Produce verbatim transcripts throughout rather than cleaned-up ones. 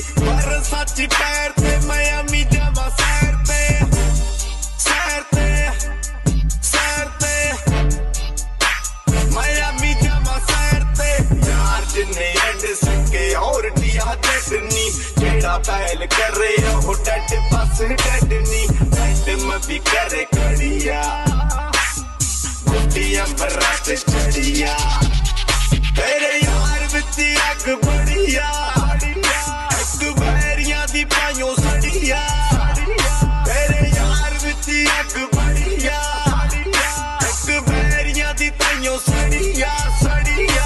पर सच पैर ते मैं अमी जावा सैर ते सैर ते सैर ते मैं अमी जावा सैर ते यार जिन्ने एंड सके और दिया चटनी जेड़ा पहल करे वो डट बस डटनी डट में भी करे कड़िया गुड्डी अंबरा ते चढ़िया तेरे यार विच अग बड़िया एक बैरियां दी पाइयों सड़िया तेरे यार विच अग बड़िया एक बैरियां दी पाइयों सड़िया सड़िया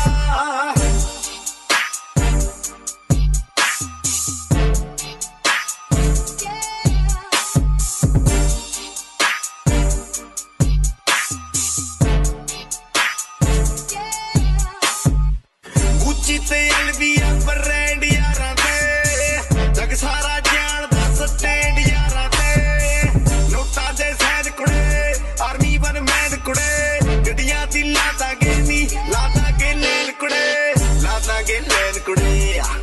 ते अलविया ब्रांड यारां ते जग सारा जानदा स्टैंड यारां ते नोटां दे सैन कुड़े आर्मी वन मैन कुड़े गड्डियां दी लादा गे नी लादा गे लैन कुड़े लादा गे लैन कुड़े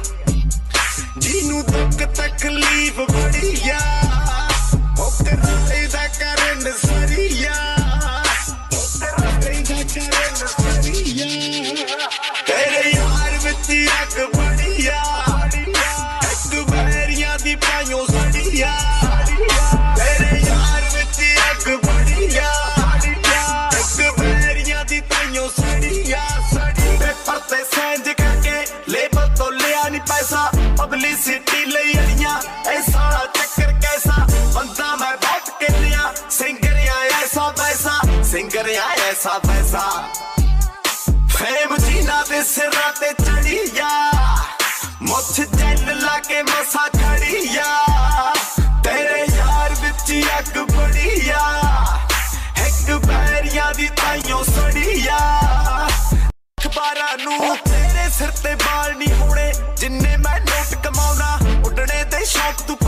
जिनू दुख तकलीफ बड़िया ओकराए दा करन सरिया ओकराए दा करन सरिया तेरे यार अग बड़िया एक बैरियां दी पाइयों सड़िया तेरे यार विच अग बड़िया एक बैरियां दी पाइयों सड़िया सड़ी पेपर ते सैंज करके लेबल तो लिया नी पैसा पब्लिसिटी लई अड़ियां ऐसा चक्कर कैसा बंदा मैं बहुत कहलिया सिंगर ऐसा वैसा सिंगर ऐसा वैसा फेम जीना दे सिरा ते चढ़िया मुछ जैल लाके मसा खड़िया तेरे यार विच अग बड़िया एक बैरियां दी ताइयों सड़िया अखबारां नू तेरे सिर ते बाल नहीं होने जिन्ने मैं नोट कमाउना उडने ते शौक तू